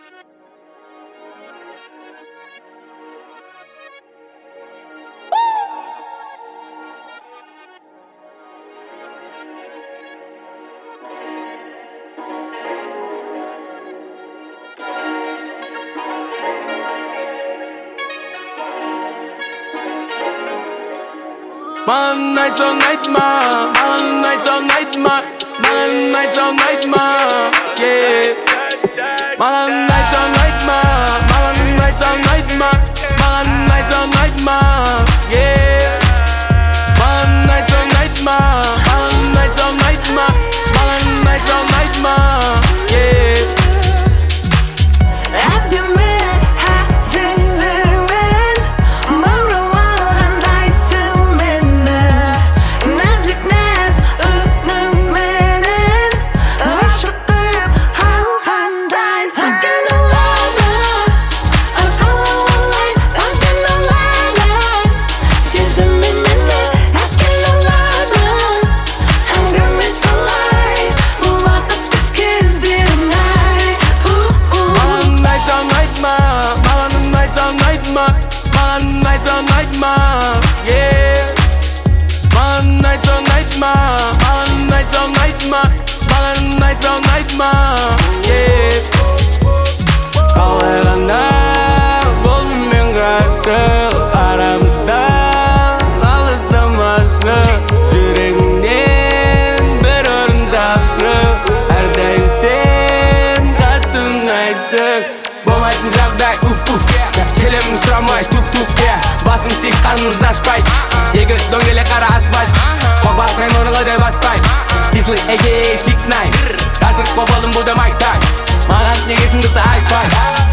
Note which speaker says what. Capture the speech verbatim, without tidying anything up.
Speaker 1: Mаған айтсаң айтма, маған айтсаң айтма, маған айтсаң айтма, yeah. Маған айтсаң айтма, маған айтсаң айтма, маған айтсаң айтма, yeah. Маған айтсаң айтма, маған айтсаң айтма, маған айтсаң айтма, yeah. Mаған айтсаң айтма, yeah. Маған айтсаң айтма, маған айтсаң айтма, маған айтсаң айтма, yeah. Қалай ғана болдым мен ғашық, арамызда алыстамашы, жүрегімнен бір орын тапшы, әрдайым сен қатты ұнайсың. Болмайтын жағдай, уф-уф, келемін сұрамай, тук-тук, басым істейді қарнымыз ашпай, екі дөңгелек қара асфальт, қоқпақпен орынға да баспай, Кислый эгей сикс найн, ғашық боп болдым бұл да Майк Тайсон, маған неге шындықты айтпай.